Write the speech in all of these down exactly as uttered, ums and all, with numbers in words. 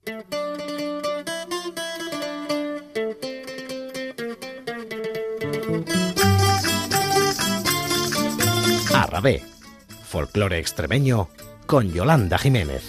Arrabé, folclore extremeño con Yolanda Jiménez.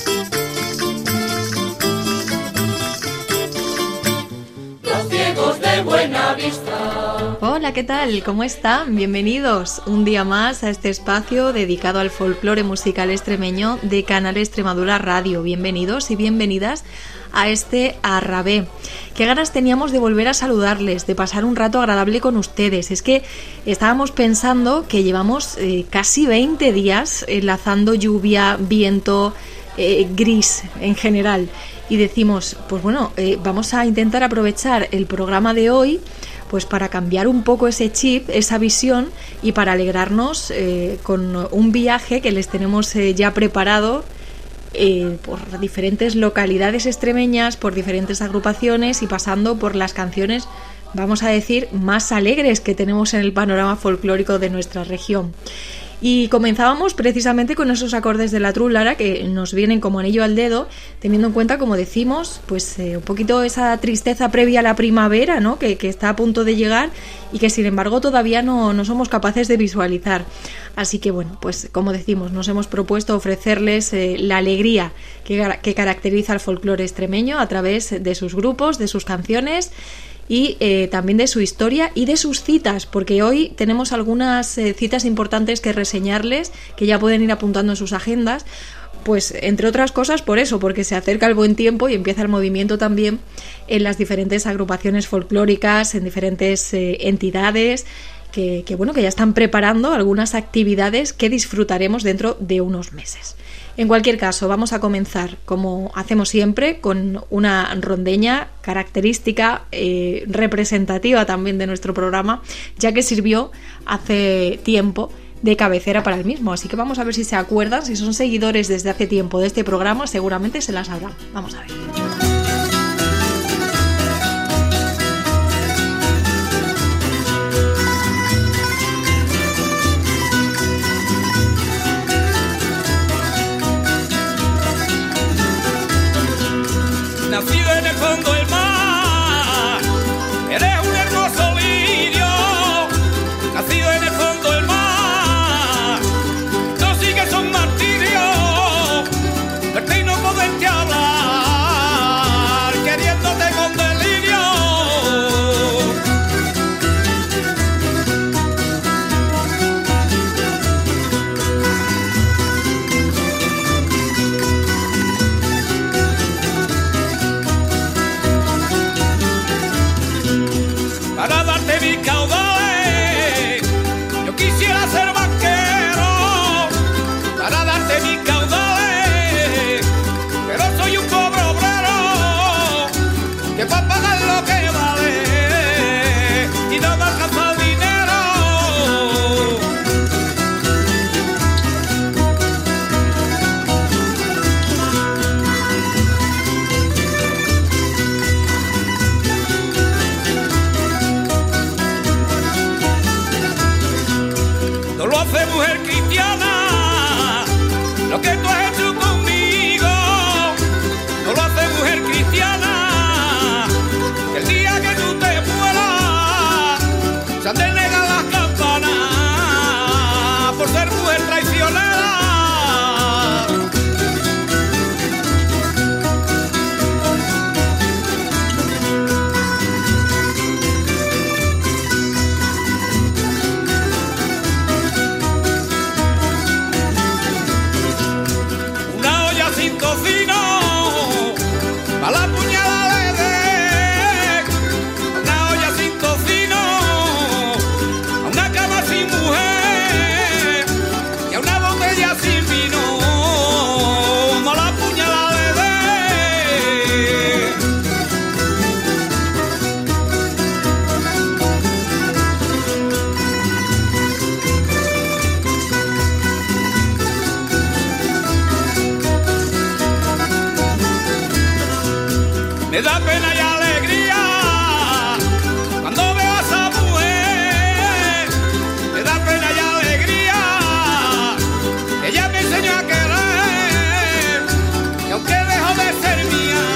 Los ciegos de Buenavista. Hola, ¿qué tal? ¿Cómo están? Bienvenidos un día más a este espacio dedicado al folclore musical extremeño de Canal Extremadura Radio. Bienvenidos y bienvenidas a este Arrabé. Qué ganas teníamos de volver a saludarles, de pasar un rato agradable con ustedes. Es que estábamos pensando que llevamos eh, casi veinte días enlazando lluvia, viento, eh, gris en general. Y decimos, pues bueno, eh, vamos a intentar aprovechar el programa de hoy pues para cambiar un poco ese chip, esa visión, y para alegrarnos eh, con un viaje que les tenemos eh, ya preparado Eh, por diferentes localidades extremeñas, por diferentes agrupaciones y pasando por las canciones, vamos a decir, más alegres que tenemos en el panorama folclórico de nuestra región. Y comenzábamos precisamente con esos acordes de la trúlara que nos vienen como anillo al dedo, teniendo en cuenta, como decimos, pues eh, un poquito esa tristeza previa a la primavera, ¿no? que, que está a punto de llegar y que sin embargo todavía no, no somos capaces de visualizar. Así que bueno, pues como decimos, nos hemos propuesto ofrecerles eh, la alegría que, que caracteriza al folclore extremeño a través de sus grupos, de sus canciones y eh, también de su historia y de sus citas, porque hoy tenemos algunas eh, citas importantes que reseñarles, que ya pueden ir apuntando en sus agendas, pues entre otras cosas por eso, porque se acerca el buen tiempo y empieza el movimiento también en las diferentes agrupaciones folclóricas, en diferentes eh, entidades, que, que bueno, que ya están preparando algunas actividades que disfrutaremos dentro de unos meses. En cualquier caso, vamos a comenzar, como hacemos siempre, con una rondeña característica, eh, representativa también de nuestro programa, ya que sirvió hace tiempo de cabecera para el mismo. Así que vamos a ver si se acuerdan, si son seguidores desde hace tiempo de este programa, seguramente se las sabrán. Vamos a ver. Nacido en el fondo del mar, eres un hermoso lirio. Nacido en el fondo del mar, no sigues un martirio. Verte y no poderte hablar, queriéndote con delirio. Para darte mis caudales, yo quisiera ser banquero. Para darte mis caudales, pero soy un pobre obrero que va a pagar lo que vale y no me alcanza el dinero. No lo hace mujer cristiana, lo que tú has hecho conmigo. No lo hace mujer cristiana, que el día que tú te mueras se han de negar las campanas por ser mujer traicionera. Una olla sin tocino, a la puñalada le den. Una olla sin tocino, a una cama sin mujer y a una botella sin vino, a la puñalada le den. Me da pena y alegría cuando veo a esa mujer. Me da pena y alegría, ella me enseñó a querer, y aunque dejó de ser mía,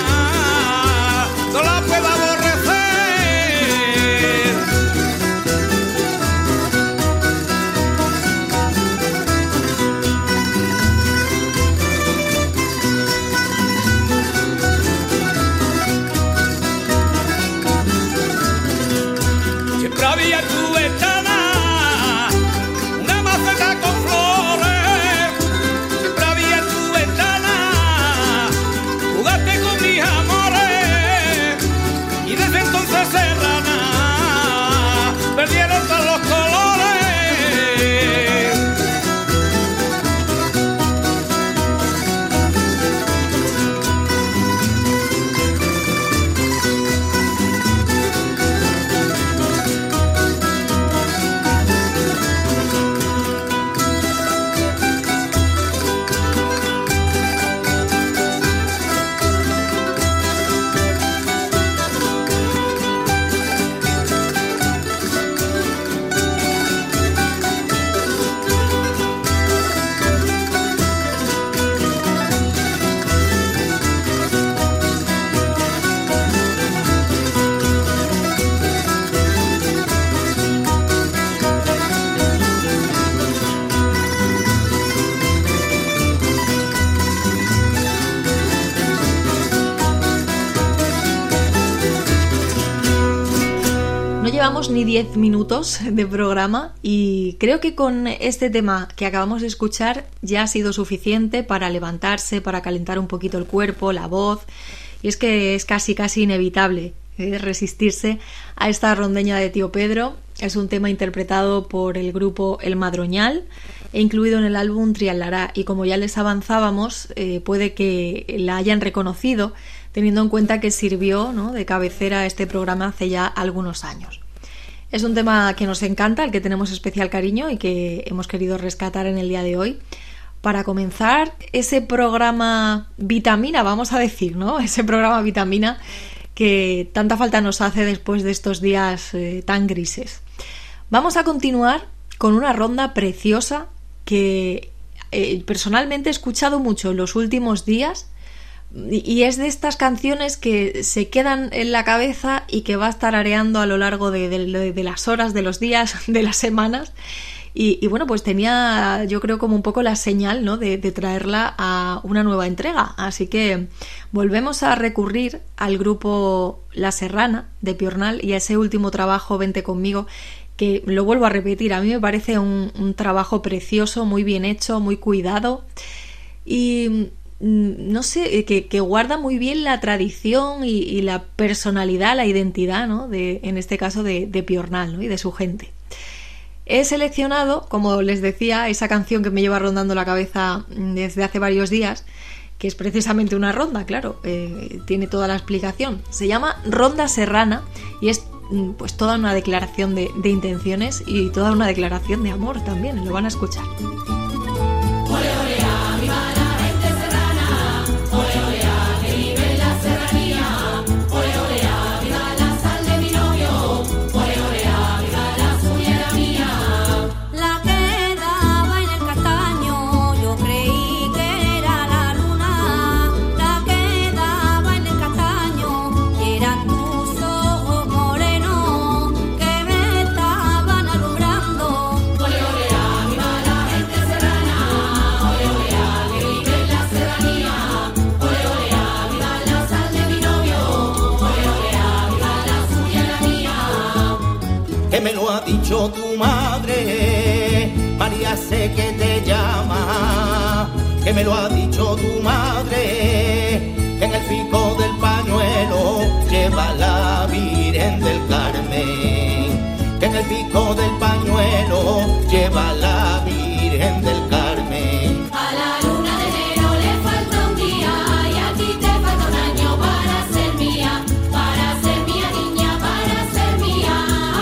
llevamos ni diez minutos de programa y creo que con este tema que acabamos de escuchar ya ha sido suficiente para levantarse, para calentar un poquito el cuerpo, la voz, y es que es casi casi inevitable eh, resistirse a esta rondeña de Tío Pedro. Es un tema interpretado por el grupo El Madroñal e incluido en el álbum Trialará, y como ya les avanzábamos, eh, puede que la hayan reconocido teniendo en cuenta que sirvió, ¿no?, de cabecera a este programa hace ya algunos años. Es un tema que nos encanta, al que tenemos especial cariño y que hemos querido rescatar en el día de hoy para comenzar ese programa vitamina, vamos a decir, ¿no? Ese programa vitamina que tanta falta nos hace después de estos días eh, tan grises. Vamos a continuar con una ronda preciosa que eh, personalmente he escuchado mucho en los últimos días, y es de estas canciones que se quedan en la cabeza y que vas tarareando a lo largo de, de, de las horas, de los días, de las semanas. Y, y bueno, pues tenía, yo creo, como un poco la señal, ¿no?, de, de traerla a una nueva entrega. Así que volvemos a recurrir al grupo La Serrana de Piornal y a ese último trabajo, Vente Conmigo, que lo vuelvo a repetir, a mí me parece un, un trabajo precioso, muy bien hecho, muy cuidado y no sé, que, que guarda muy bien la tradición y, y la personalidad, la identidad, ¿no?, de, en este caso de, de Piornal, ¿no?, y de su gente. He seleccionado, como les decía, esa canción que me lleva rondando la cabeza desde hace varios días, que es precisamente una ronda, claro, eh, tiene toda la explicación. Se llama Ronda Serrana y es pues toda una declaración de, de intenciones y toda una declaración de amor también, lo van a escuchar. Me lo ha dicho tu madre, María sé que te llama, que me lo ha dicho tu madre, que en el pico del pañuelo lleva la Virgen del Carmen, que en el pico del pañuelo lleva la Virgen del Carmen. A la luna de enero le falta un día y a ti te falta un año para ser mía, para ser mía niña, para ser mía.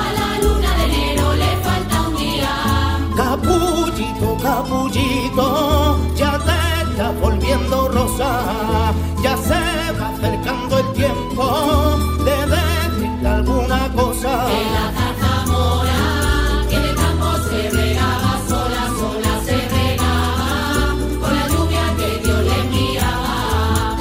Capullito, capullito, ya te está volviendo rosa, ya se va acercando el tiempo de decirte alguna cosa. Que la zarzamora, que de campo se regaba, sola, sola se regaba, con la lluvia que Dios le enviaba.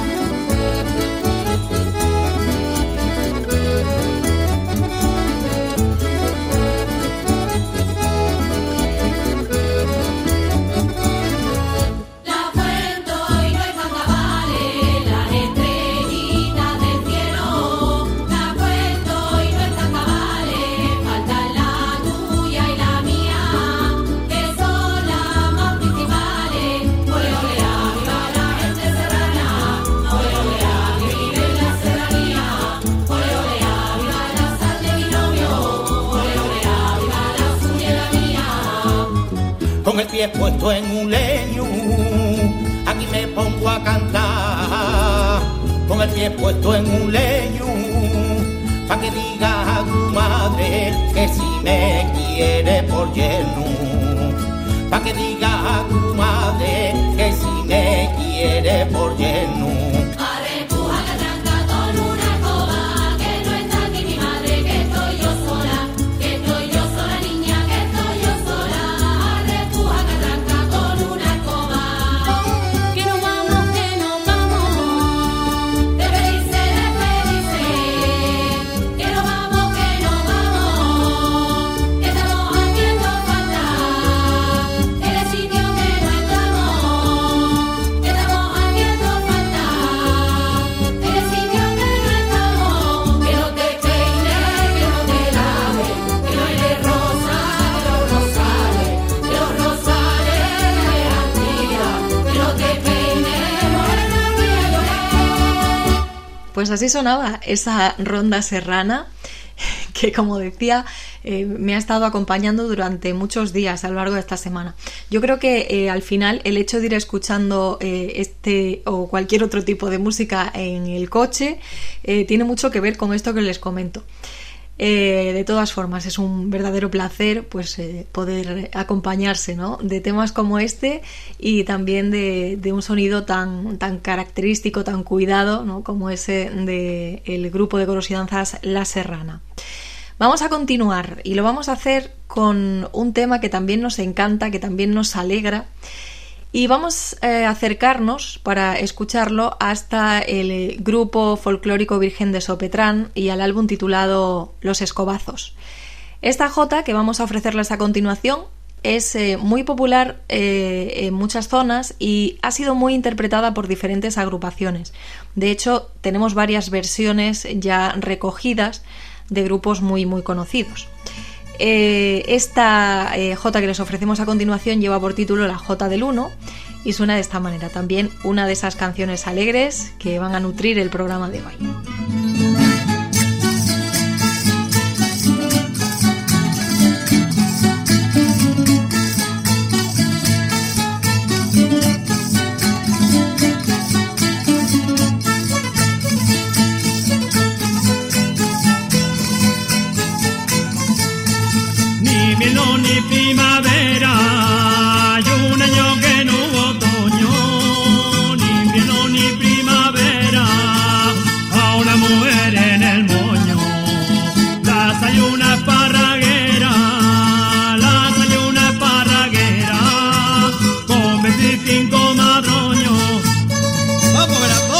Con el pie puesto en un leño, aquí me pongo a cantar. Con el pie puesto en un leño, pa' que diga a tu madre que si me quiere por yerno. Pa' que diga a tu madre que si me quiere por yerno. Falta Pues así sonaba esa ronda serrana que, como decía, eh, me ha estado acompañando durante muchos días a lo largo de esta semana. Yo creo que eh, al final el hecho de ir escuchando eh, este o cualquier otro tipo de música en el coche eh, tiene mucho que ver con esto que les comento. Eh, de todas formas, es un verdadero placer pues eh, poder acompañarse, ¿no?, de temas como este y también de, de un sonido tan, tan característico, tan cuidado, ¿no?, como ese del grupo de coros y danzas La Serrana. Vamos a continuar y lo vamos a hacer con un tema que también nos encanta, que también nos alegra. Y vamos a acercarnos para escucharlo hasta el grupo folclórico Virgen de Sopetrán y al álbum titulado Los Escobazos. Esta jota que vamos a ofrecerles a continuación es eh, muy popular eh, en muchas zonas y ha sido muy interpretada por diferentes agrupaciones. De hecho, tenemos varias versiones ya recogidas de grupos muy muy conocidos. Eh, esta eh, jota que les ofrecemos a continuación lleva por título La Jota del Uno y suena de esta manera, también una de esas canciones alegres que van a nutrir el programa de hoy. No ni primavera, y un año que no hubo otoño, ni invierno ni primavera, a una mujer en el moño, las hay una esparraguera, las hay una esparraguera, con veinticinco madroños. ¡Vamos, Verato!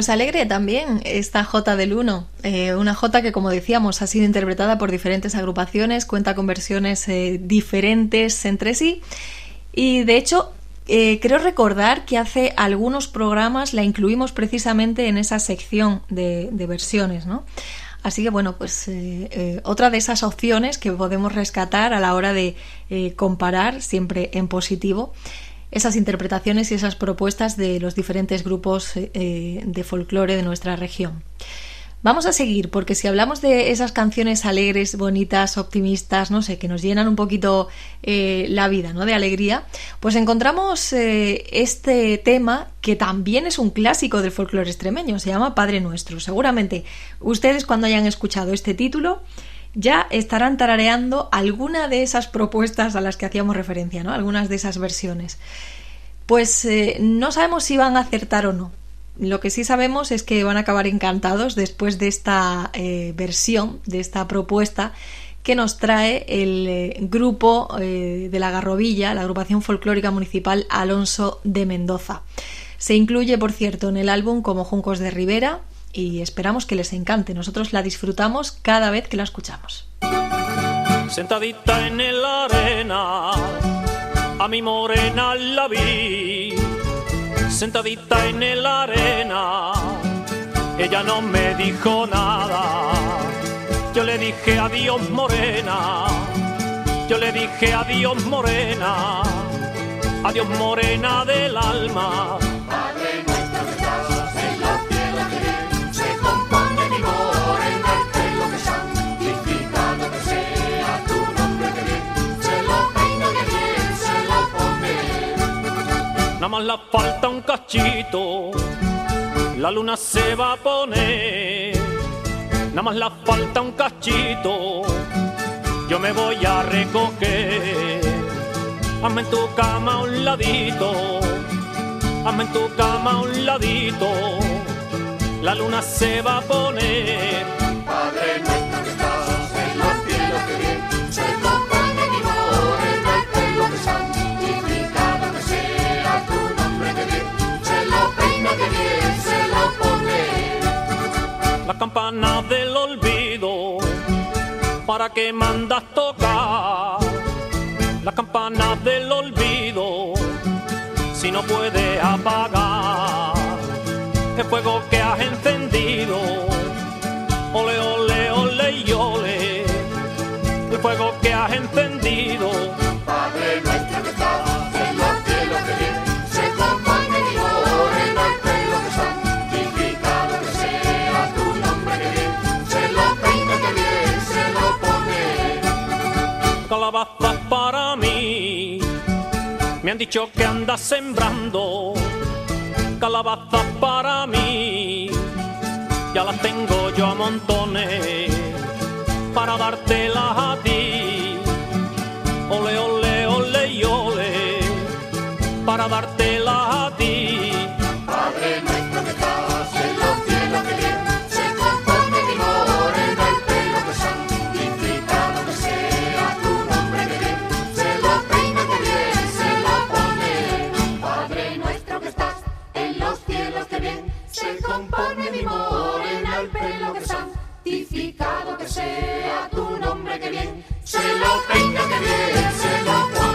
Pues alegre también esta Jota del Uno, eh, una Jota que, como decíamos, ha sido interpretada por diferentes agrupaciones, cuenta con versiones eh, diferentes entre sí y, de hecho, eh, creo recordar que hace algunos programas la incluimos precisamente en esa sección de, de versiones, ¿no? Así que, bueno, pues eh, eh, otra de esas opciones que podemos rescatar a la hora de eh, comparar, siempre en positivo, esas interpretaciones y esas propuestas de los diferentes grupos eh, de folclore de nuestra región. Vamos a seguir, porque si hablamos de esas canciones alegres, bonitas, optimistas, no sé, que nos llenan un poquito eh, la vida, ¿no?, de alegría, pues encontramos eh, este tema que también es un clásico del folclore extremeño, se llama Padre Nuestro. Seguramente ustedes, cuando hayan escuchado este título, ya estarán tarareando alguna de esas propuestas a las que hacíamos referencia, ¿no?, algunas de esas versiones. Pues eh, no sabemos si van a acertar o no. Lo que sí sabemos es que van a acabar encantados después de esta eh, versión, de esta propuesta que nos trae el eh, grupo eh, de la Garrovilla, la agrupación folclórica municipal Alonso de Mendoza. Se incluye, por cierto, en el álbum como Juncos de Ribera y esperamos que les encante. Nosotros la disfrutamos cada vez que la escuchamos. Sentadita en la arena, a mi morena la vi. Sentadita en la arena, ella no me dijo nada. Yo le dije adiós morena, yo le dije adiós morena, adiós morena del alma. Padre nuestro que estás en los cielos, que bien se compone mi morena, el pelo que santificado que sea tu nombre, que bien se lo peina, que bien se lo pone. Nada más la falta un cachito, la luna se va a poner. Nada más la falta un cachito, yo me voy a recoger. Hazme en tu cama a un ladito, hazme en tu cama a un ladito, la luna se va a poner. Padre nuestro que estás en los cielos, que bien se compone mi morena, el pelo que santificado que sea tu nombre, que bien se lo peina, que bien se lo pone. La campana del olvido, ¿para qué mandas tocar? La campana del olvido, si no puedes apagar el fuego que has encendido. Ole, ole, ole y ole, el fuego que has encendido. Padre nuestro que estás en los cielos, que bien se compone mi morena, el pelo que santificado que sea tu nombre, que bien se lo peina, que bien se lo pone. Calabazas para mí, me han dicho que andas sembrando. Calabazas para mí, ya las tengo yo a montones, para dártelas a ti. Ole, ole, ole y ole, para dártelas a ti. Padre nuestro que estás en los cielos, que bien se compone mi morena, el pelo que santificado que sea tu nombre, que bien se lo peina, que bien se lo pone. Padre nuestro que estás en los cielos, que bien se compone mi morena, el pelo que santificado que sea tu nombre, que bien se lo peina, que bien se lo pone.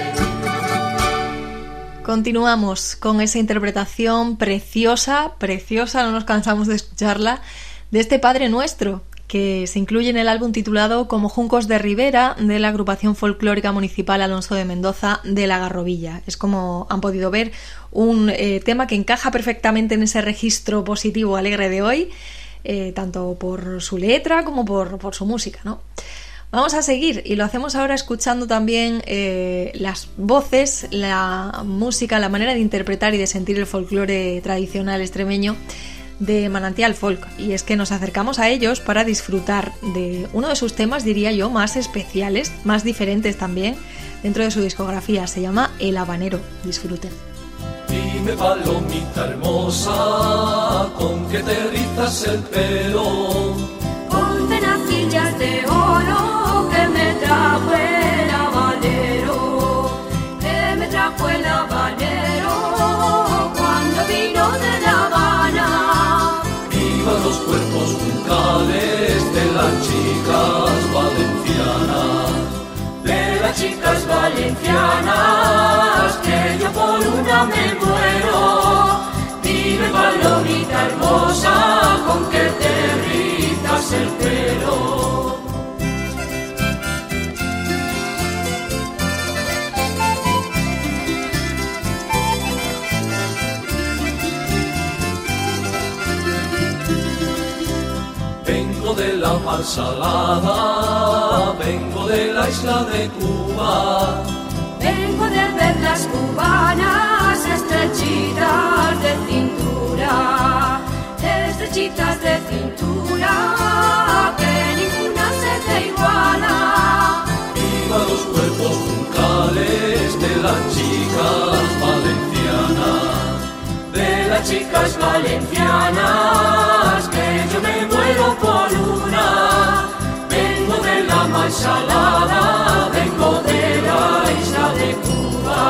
Continuamos con esa interpretación preciosa, preciosa, no nos cansamos de escucharla, de este Padre Nuestro, que se incluye en el álbum titulado Como Juncos de Ribera, de la agrupación folclórica municipal Alonso de Mendoza de la Garrovilla. Es, como han podido ver, un eh, tema que encaja perfectamente en ese registro positivo alegre de hoy, eh, tanto por su letra como por, por su música, ¿no? Vamos a seguir y lo hacemos ahora escuchando también eh, las voces, la música, la manera de interpretar y de sentir el folclore tradicional extremeño de Manantial Folk. Y es que nos acercamos a ellos para disfrutar de uno de sus temas, diría yo, más especiales, más diferentes también dentro de su discografía. Se llama El Habanero. Disfruten. Dime, palomita hermosa, ¿con qué te rizas el pelo? Con tenacillas de oro que me trajo el habanero, que me trajo el habanero cuando vino de La Habana. juncales de las chicas valencianas, de las chicas valencianas, que yo por una me muero. Dime, palomita hermosa, con que te rizas el pelo. Vengo de la mar salada, vengo de la isla de Cuba. Vengo de ver las cubanas estrechitas de cintura, estrechitas de cintura, que ninguna se te iguala. Viva los cuerpos juncales de las chicas valencianas, de las chicas valencianas, que yo me muero por una. Vengo de la mar salada, vengo de la isla de Cuba.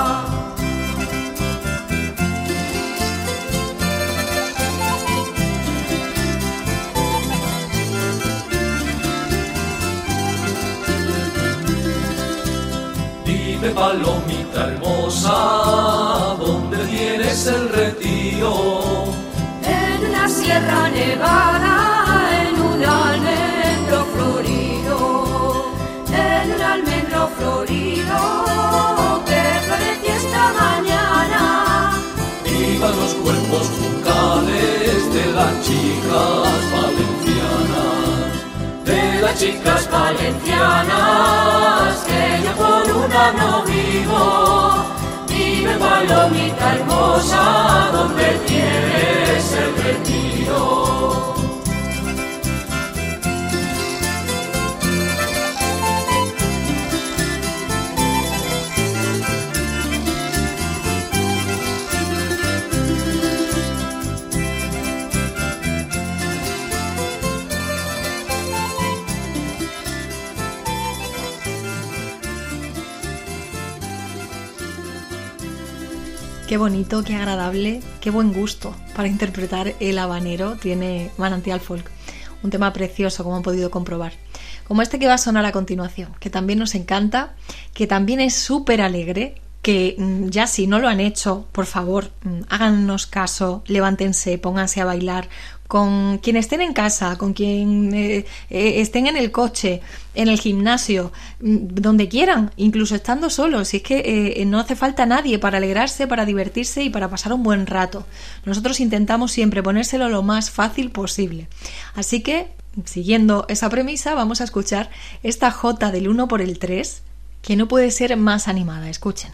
Dime, palomita hermosa, ¿dónde tienes el retiro? En una sierra nevada, en un almendro florido, en un almendro florido, que floreció esta mañana. Vivan los cuerpos juncales de las chicas valencianas, de las chicas valencianas, que yo por una no vivo. Dime, palomita hermosa, ¿dónde tienes el retiro? Qué bonito, qué agradable, qué buen gusto para interpretar el habanero tiene Manantial Folk. Un tema precioso, como han podido comprobar. Como este que va a sonar a continuación, que también nos encanta, que también es súper alegre, que ya si no lo han hecho, por favor, háganos caso, levántense, pónganse a bailar con quien estén en casa, con quien eh, eh, estén en el coche, en el gimnasio, donde quieran, incluso estando solos. Si es que eh, no hace falta nadie para alegrarse, para divertirse y para pasar un buen rato. Nosotros intentamos siempre ponérselo lo más fácil posible. Así que, siguiendo esa premisa, vamos a escuchar esta jota del uno por el tres, que no puede ser más animada. Escuchen.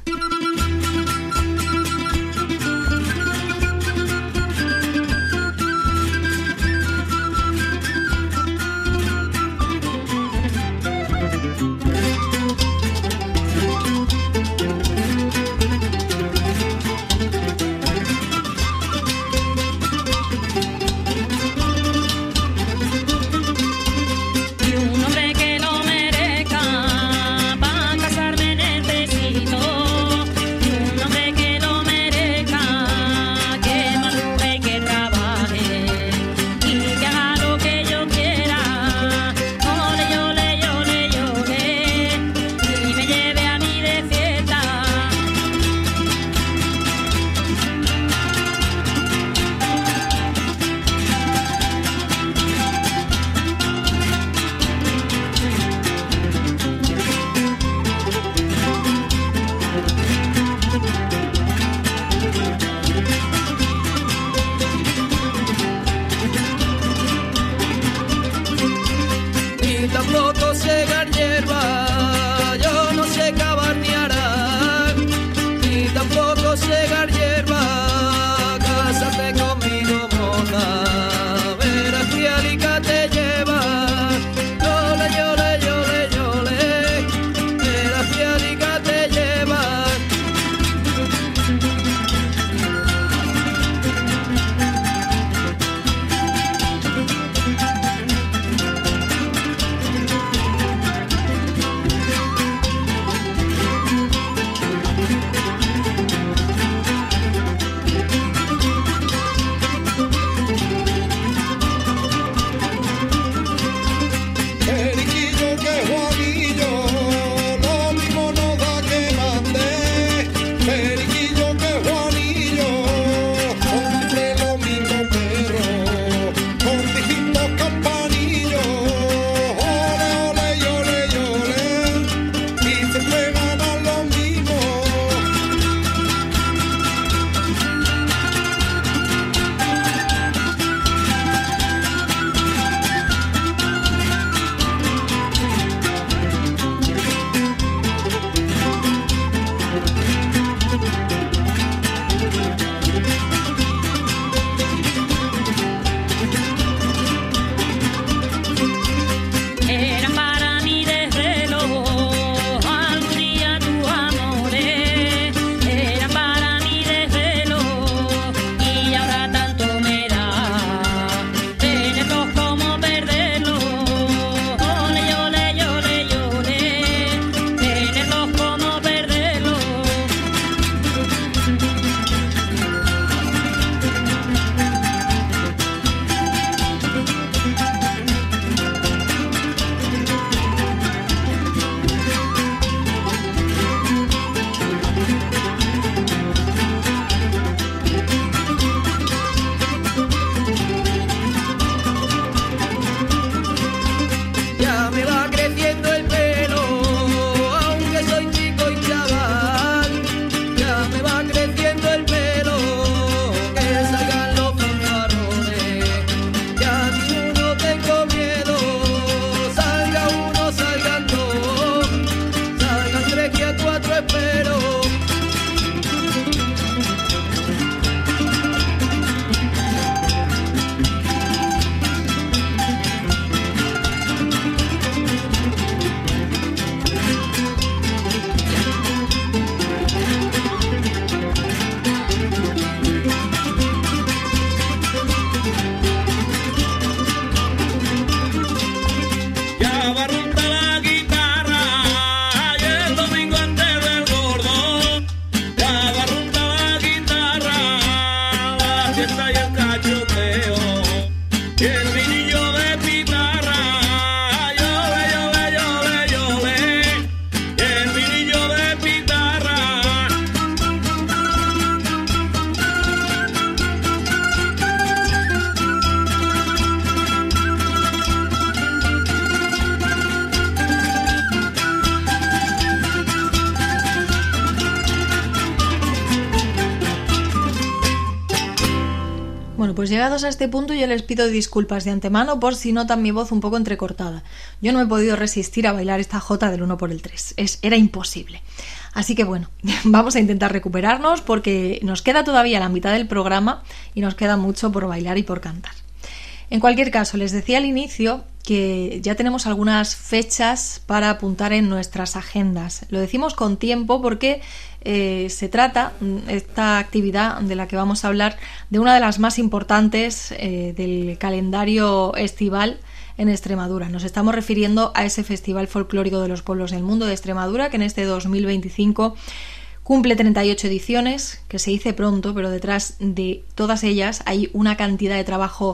pues llegados a este punto yo les pido disculpas de antemano por si notan mi voz un poco entrecortada. Yo no he podido resistir a bailar esta jota del uno por el tres, es, era imposible. Así que bueno, vamos a intentar recuperarnos porque nos queda todavía la mitad del programa y nos queda mucho por bailar y por cantar. En cualquier caso, les decía al inicio que ya tenemos algunas fechas para apuntar en nuestras agendas. Lo decimos con tiempo porque eh, se trata, esta actividad de la que vamos a hablar, de una de las más importantes eh, del calendario estival en Extremadura. Nos estamos refiriendo a ese Festival Folclórico de los Pueblos del Mundo de Extremadura, que en este dos mil veinticinco cumple treinta y ocho ediciones, que se dice pronto, pero detrás de todas ellas hay una cantidad de trabajo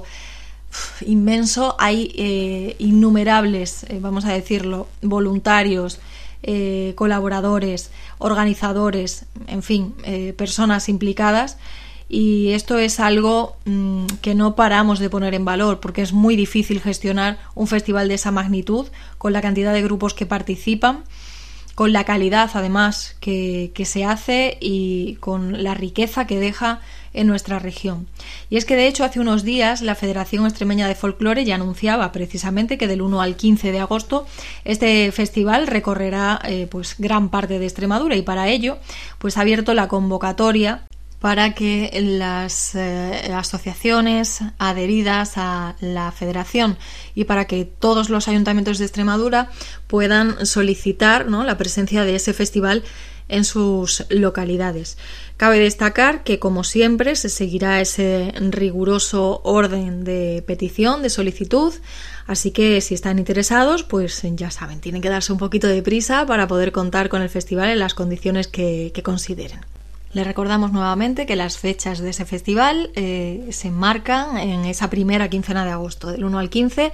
inmenso. Hay eh, innumerables, eh, vamos a decirlo, voluntarios, eh, colaboradores, organizadores, en fin, eh, personas implicadas, y esto es algo mmm, que no paramos de poner en valor porque es muy difícil gestionar un festival de esa magnitud con la cantidad de grupos que participan, con la calidad además que, que se hace y con la riqueza que deja en nuestra región. Y es que de hecho hace unos días la Federación Extremeña de Folclore ya anunciaba precisamente que del uno al quince de agosto este festival recorrerá eh, pues gran parte de Extremadura, y para ello pues ha abierto la convocatoria para que las eh, asociaciones adheridas a la federación y para que todos los ayuntamientos de Extremadura puedan solicitar, ¿no?, la presencia de ese festival en sus localidades. Cabe destacar que, como siempre, se seguirá ese riguroso orden de petición, de solicitud, así que si están interesados, pues ya saben, tienen que darse un poquito de prisa para poder contar con el festival en las condiciones que, que consideren. Les recordamos nuevamente que las fechas de ese festival eh, se enmarcan en esa primera quincena de agosto. Del uno al quince,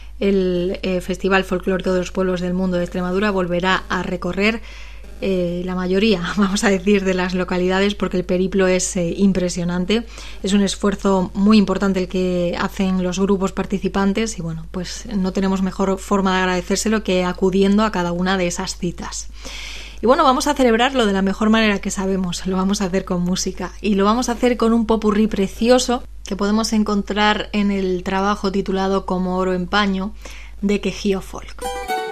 el eh, Festival Folclórico de los Pueblos del Mundo de Extremadura volverá a recorrer eh, la mayoría, vamos a decir, de las localidades, porque el periplo es eh, impresionante. Es un esfuerzo muy importante el que hacen los grupos participantes y bueno, pues no tenemos mejor forma de agradecérselo que acudiendo a cada una de esas citas. Y bueno, vamos a celebrarlo de la mejor manera que sabemos, lo vamos a hacer con música y lo vamos a hacer con un popurrí precioso que podemos encontrar en el trabajo titulado Como oro en paño de Quejío Folk.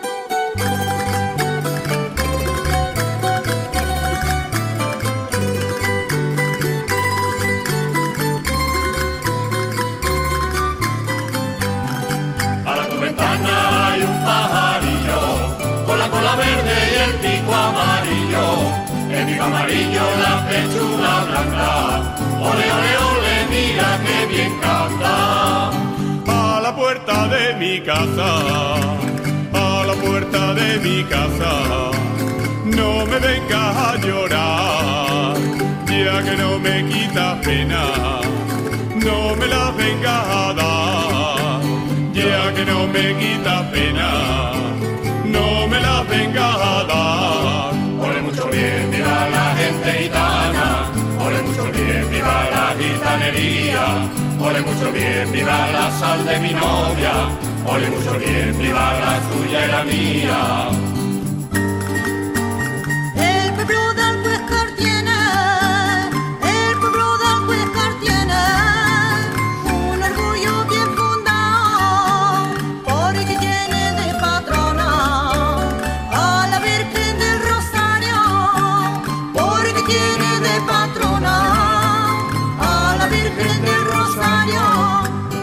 A la tu ventana hay un pajarillo con la cola verde y el pico amarillo, el pico amarillo, la pechuga blanca, ole, ole, ole, mira que bien canta. A la puerta de mi casa, a la puerta de mi casa, no me vengas a llorar, ya que no me quita pena, no me la vengas a dar, ya que no me quita pena, no me la vengas a dar. Ole mucho bien, viva la gente gitana, ole mucho bien, viva la gitanería, ole mucho bien, viva la sal de mi novia, ole mucho bien, viva la tuya y la mía. El pueblo del Huéscar tiene, el pueblo del Huéscar tiene un orgullo bien fundado, porque tiene de patrona a la Virgen del Rosario, porque tiene de patrona a la Virgen del Rosario.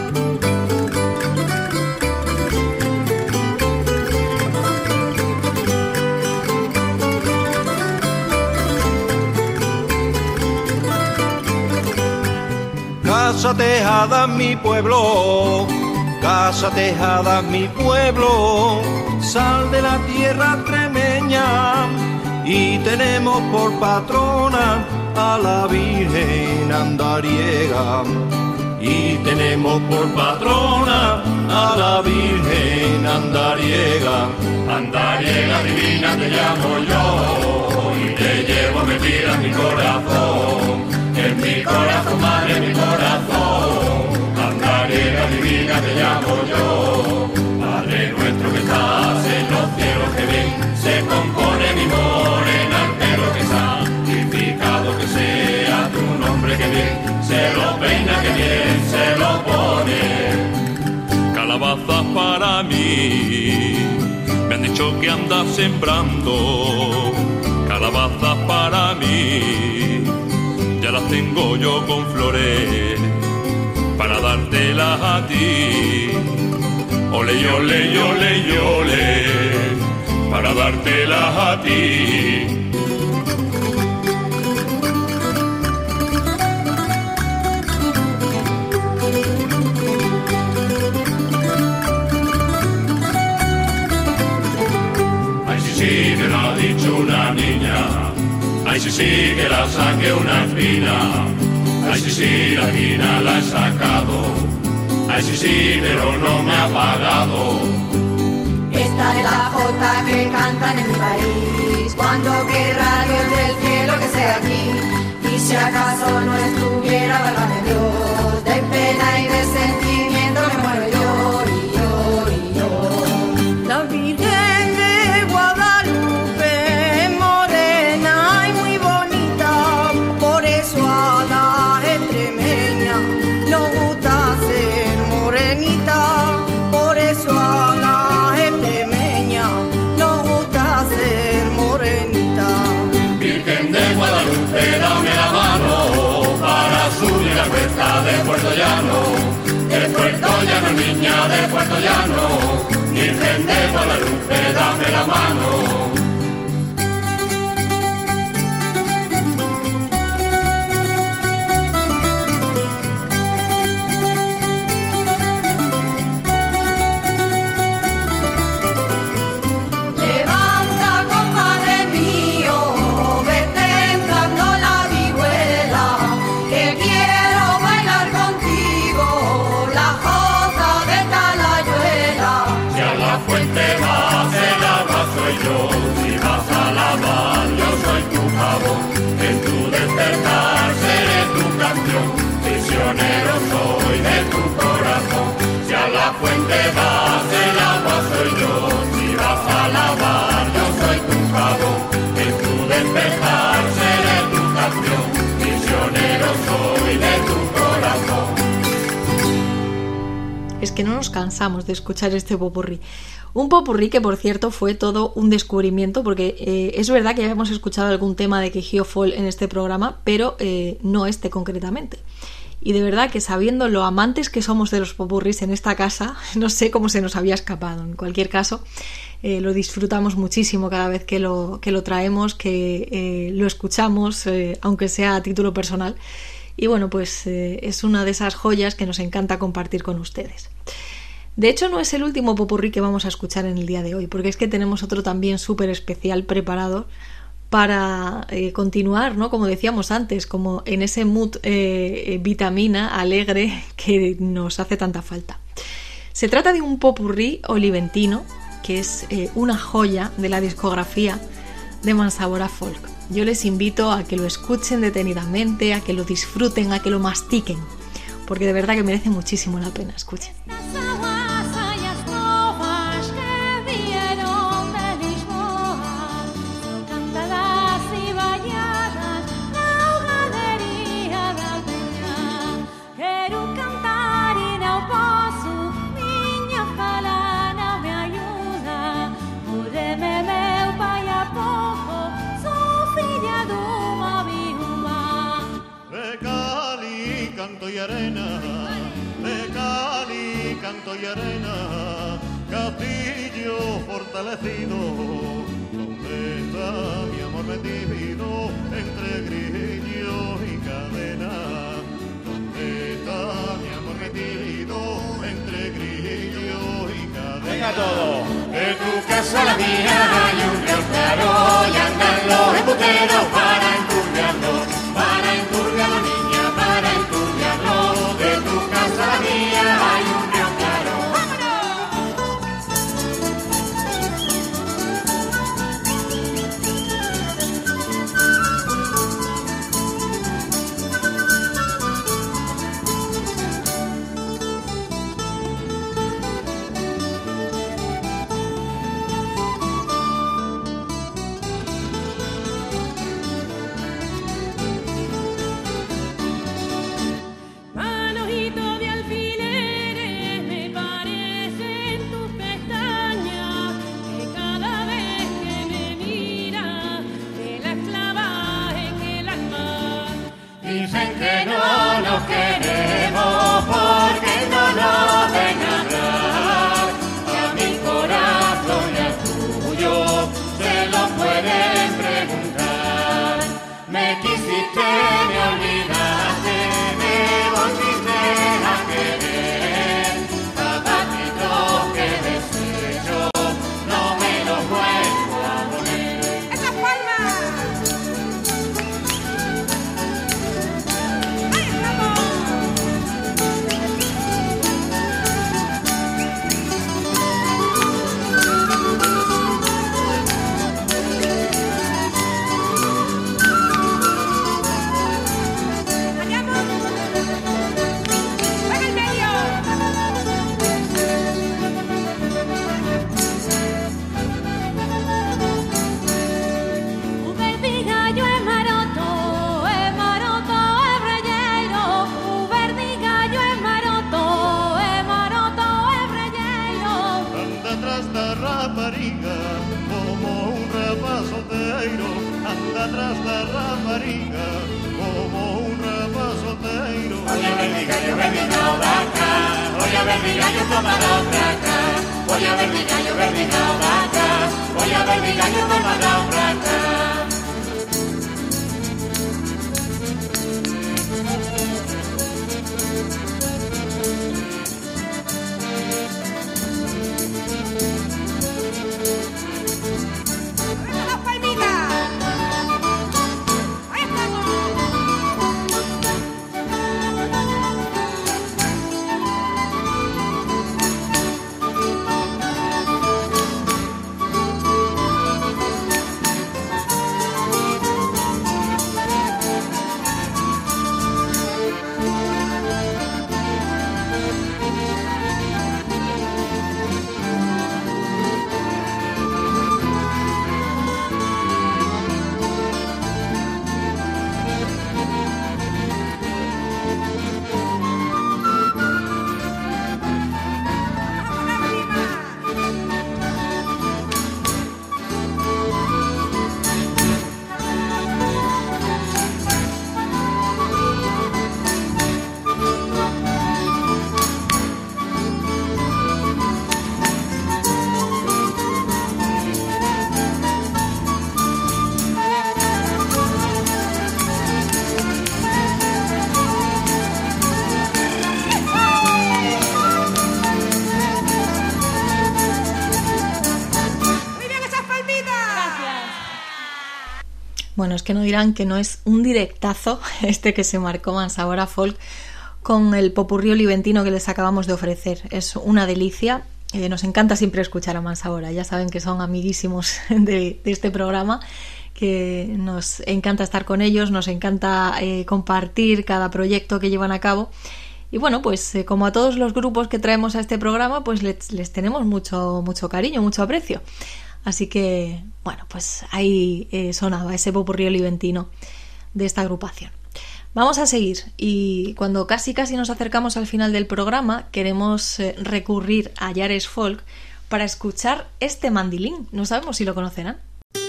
Casa tejada en mi pueblo, casa tejada en mi pueblo, sal de la tierra extremeña y tenemos por patrona a la Virgen andariega. Y tenemos por patrona a la Virgen andariega. Andariega divina te llamo yo y te llevo metida en mi corazón. En mi corazón, madre, en mi corazón, andariega divina te llamo yo. Padre nuestro que estás en los cielos, que bien se compone mi morena al pelo, que santificado que sea tu nombre, que bien se lo peina, que bien se para mí. Me han dicho que andas sembrando calabazas para mí. Ya las tengo yo con flores para dártelas a ti. Ole, ole, ole, ole, para dártelas a ti. Ay, sí, sí, me lo ha dicho una niña. Ay, sí, sí, que la saque una espina. Ay, sí, sí, la espina la he sacado. Ay, sí, sí, pero no me ha pagado. Esta es la jota que cantan en mi país, cuando querrá Dios del cielo que sea aquí. Y si acaso no estuviera, válgame Dios, de pena y de sentimiento me muero yo, y yo, y yo. La Virgen de Guadalupe, morena y muy bonita, por eso a la extremeña nos gusta ser morenita, por eso a la extremeña nos gusta ser morenita. Virgen de Guadalupe, dame la mano para subir la cuesta de Puerto Llano, de Puerto Llano, niña de Puerto Llano. Virgen de Guadalupe, dame la mano. En tu despertar seré tu canción, prisionero soy de tu corazón. Si a la fuente vas, el agua soy yo. Si vas a lavar, yo soy tu jabón. En tu despertar seré tu canción, prisionero soy de tu corazón. Es que no nos cansamos de escuchar este popurrí. Un popurrí que, por cierto, fue todo un descubrimiento, porque eh, es verdad que ya hemos escuchado algún tema de Quejío Folk en este programa, pero eh, no este concretamente. Y de verdad que, sabiendo lo amantes que somos de los popurrís en esta casa, no sé cómo se nos había escapado. En cualquier caso, eh, lo disfrutamos muchísimo cada vez que lo, que lo traemos, que eh, lo escuchamos, eh, aunque sea a título personal. Y bueno, pues eh, es una de esas joyas que nos encanta compartir con ustedes. De hecho, no es el último popurrí que vamos a escuchar en el día de hoy, porque es que tenemos otro también súper especial preparado para eh, continuar, ¿no? Como decíamos antes, como en ese mood eh, vitamina, alegre, que nos hace tanta falta. Se trata de un popurrí oliventino, que es eh, una joya de la discografía de Mansabora Folk. Yo les invito a que lo escuchen detenidamente, a que lo disfruten, a que lo mastiquen, porque de verdad que merece muchísimo la pena. Escuchen. Canto y arena, de cal y canto y arena, castillo fortalecido, donde está mi amor metido entre grillo y cadena, donde está mi amor metido entre grillo y cadena. Venga todo. De tu casa a la mía hay un río claro y andan los embuteros para enturbiarlo, para enturbiar a la niña, para enturbiarlo. De tu casa a la mía hay un río claro. tras da rapariga, como un rapazoteiro, anda tras da rapariga, como un rapazoteiro. Oye, verdigallo, verdigao da acá, oye, verdigallo, toma da pra acá, oye, verdigallo, verdigao da acá, oye, verdigallo, toma da pra acá. Bueno, es que no dirán que no es un directazo este que se marcó Mansahora Folk con el popurrí oliventino que les acabamos de ofrecer. Es una delicia. Eh, nos encanta siempre escuchar a Mansahora. Ya saben que son amiguísimos de, de este programa, que nos encanta estar con ellos, nos encanta eh, compartir cada proyecto que llevan a cabo. Y bueno, pues eh, como a todos los grupos que traemos a este programa, pues les, les tenemos mucho, mucho cariño, mucho aprecio. Así que, bueno, pues ahí eh, sonaba ese popurrí oliventino de esta agrupación. Vamos a seguir y cuando casi casi nos acercamos al final del programa queremos eh, recurrir a Yares Folk para escuchar este mandilín. No sabemos si lo conocerán.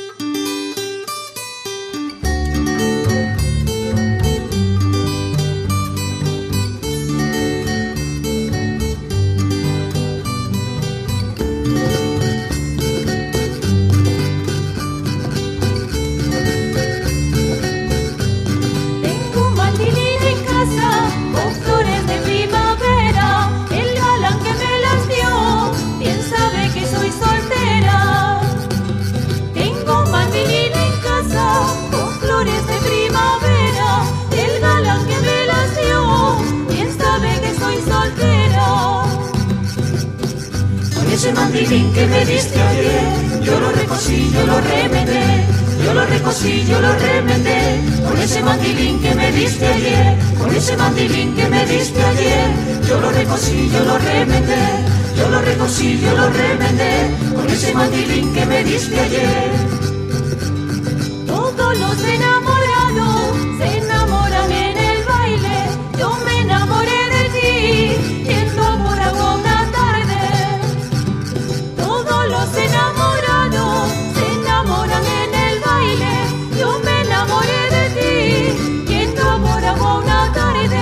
Ese mandilín que me diste ayer, yo lo recosí, yo lo remendé, yo lo recosí, yo lo remendé. Con ese mandilín que me diste ayer, con ese mandilín que me diste ayer, yo lo recosí, yo lo remendé, yo lo recosí, yo lo remendé. Con ese mandilín que me diste ayer. Todos los enamorados se enamoran en el baile, yo me enamoré de ti, yendo por agua una tarde. Todos los enamorados se enamoran en el baile, yo me enamoré de ti, yendo por agua una tarde.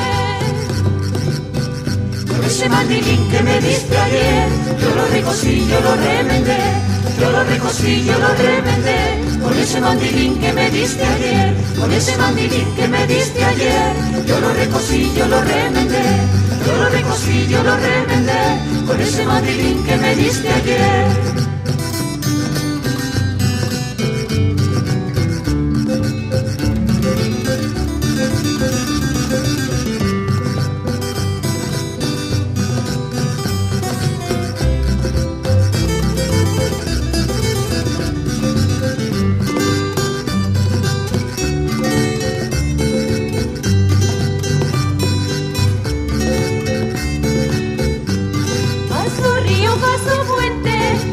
Con ese mandilín que me diste ayer, yo lo recosí, yo lo remendé, yo lo recosí, yo lo remendé. Con ese mandilín que me diste ayer, con ese mandilín que me diste ayer, yo lo recosí, yo lo remendé, yo lo recosí, yo lo remendé. Con ese mandilín que me diste ayer. Paso río, paso puente,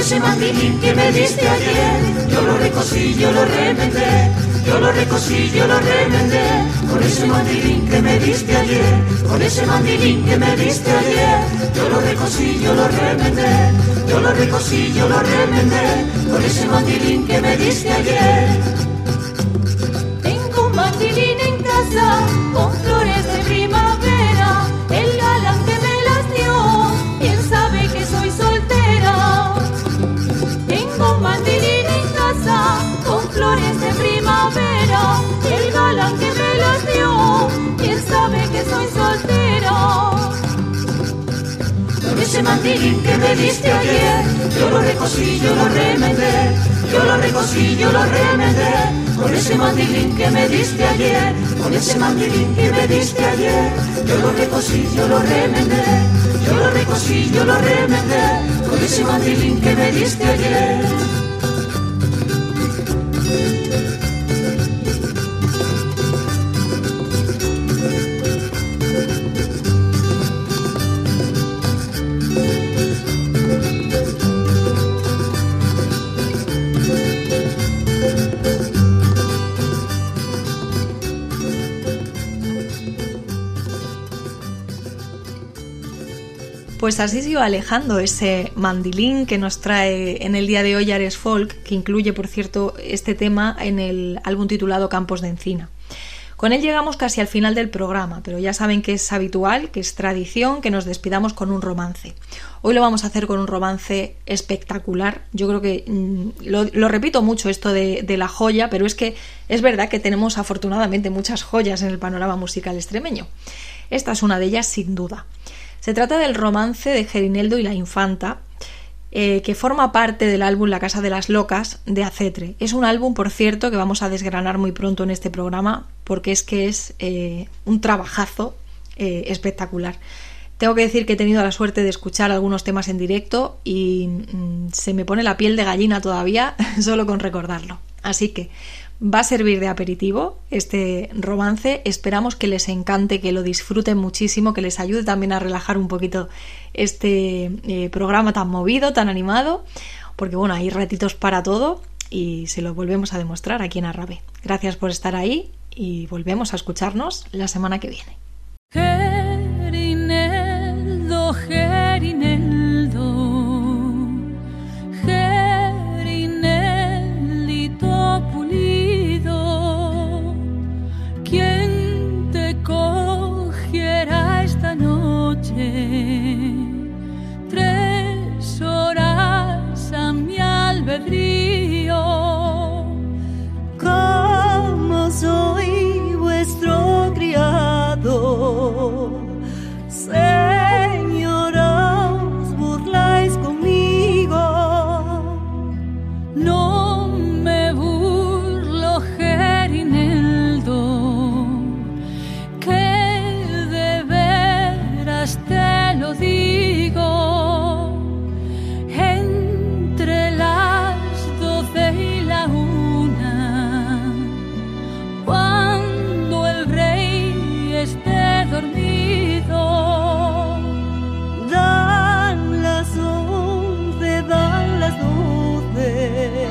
ese mandilín que me diste ayer. Yo lo recosí, yo lo remendé, yo lo recosí, yo lo remendé. Con ese mandilín que me diste ayer, con ese mandilín que me diste ayer. Yo lo recosí, yo lo remendé, yo lo recosí, yo lo remendé. Con ese mandilín que me diste ayer. Tengo un mandilín en casa con flores de primavera. El galán que me las dio, bien sabe que soy soltera. Tengo un mandilín en casa con flores de primavera. El galán que me las dio, bien sabe que soy soltera. Con ese mandilín que me diste ayer, yo lo recosí, yo lo remendé, yo lo recosí, yo lo remendé. Con ese mandilín que me diste ayer, con ese mandilín que me diste ayer. Yo lo recosí, yo lo remendé, yo lo recosí, yo lo remendé. Con ese mandilín que me diste ayer. Pues así se iba alejando ese mandilín que nos trae en el día de hoy Ares Folk, que incluye, por cierto, este tema en el álbum titulado Campos de Encina. Con él llegamos casi al final del programa, pero ya saben que es habitual, que es tradición, que nos despidamos con un romance. Hoy lo vamos a hacer con un romance espectacular. Yo creo que, mmm, lo, lo repito mucho esto de, de la joya, pero es que es verdad que tenemos afortunadamente muchas joyas en el panorama musical extremeño. Esta es una de ellas sin duda. Se trata del romance de Gerineldo y la Infanta, eh, que forma parte del álbum La Casa de las Locas de Acetre. Es un álbum, por cierto, que vamos a desgranar muy pronto en este programa, porque es que es eh, un trabajazo eh, espectacular. Tengo que decir que he tenido la suerte de escuchar algunos temas en directo y mmm, se me pone la piel de gallina todavía solo con recordarlo. Así que va a servir de aperitivo este romance. Esperamos que les encante, que lo disfruten muchísimo, que les ayude también a relajar un poquito este eh, programa tan movido, tan animado, porque bueno, hay ratitos para todo y se lo volvemos a demostrar aquí en Arrabe. Gracias por estar ahí y volvemos a escucharnos la semana que viene. Gerineldo, Gerineldo, Gerinelito pulido, ¿quién te cogiera esta noche? Tres horas a mi albedrío. Como soy vuestro criado, señora, os burláis conmigo. No me burlo, Gerineldo, que de veras te lo digo. Entre las doce y la una, cuando el rey esté dormido, dan las once, dan las doce,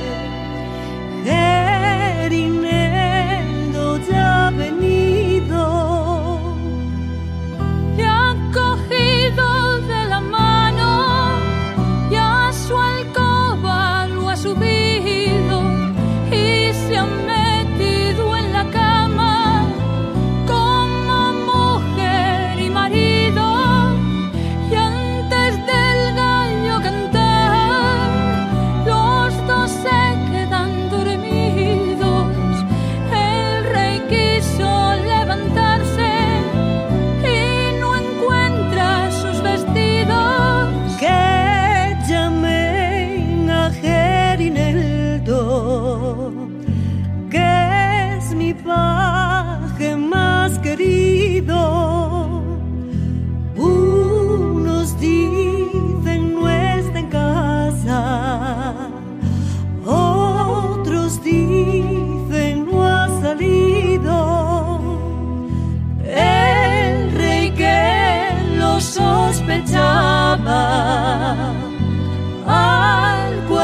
Gerineldo ya ha venido, y ha cogido de la mano y a su alcoba lo ha subido y se ha metido en la cama como mujer y marido. Y antes del gallo cantar, los dos se quedan dormidos. El rey quiso levantarse y no encuentra sus vestidos. que llamen a Gerineldo, que es mi paje más querido. Unos dicen no está en casa, otros dicen no ha salido. El rey que lo sospechaba, al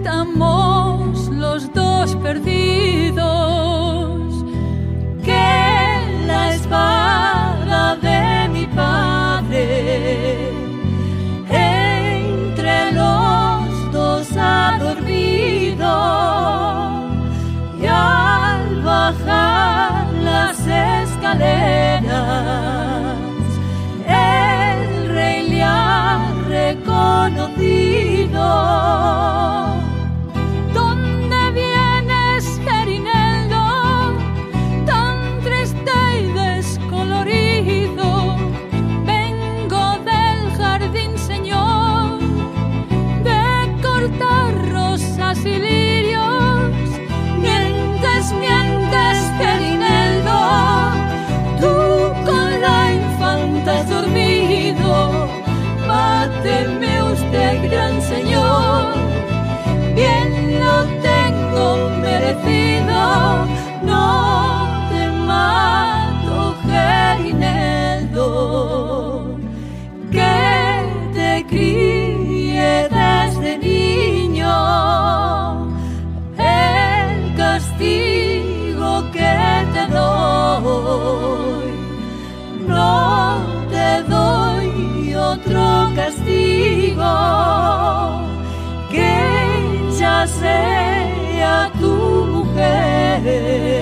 estamos los dos perdidos, que la espada de mi padre entre los dos ha dormido, y al bajar las escaleras el rey le ha reconocido. ¿Dónde vienes, Gerineldo, tan triste y descolorido? Vengo del jardín, señor, de cortar rosas y lirios. Mientes, mientes, Gerineldo, tú con la infanta has dormido. Máteme usted, gran señor, bien lo tengo merecido. No te mato, Gerineldo, que te crié desde niño. El castigo que te doy, no te doy otro castigo que ya sea tu mujer.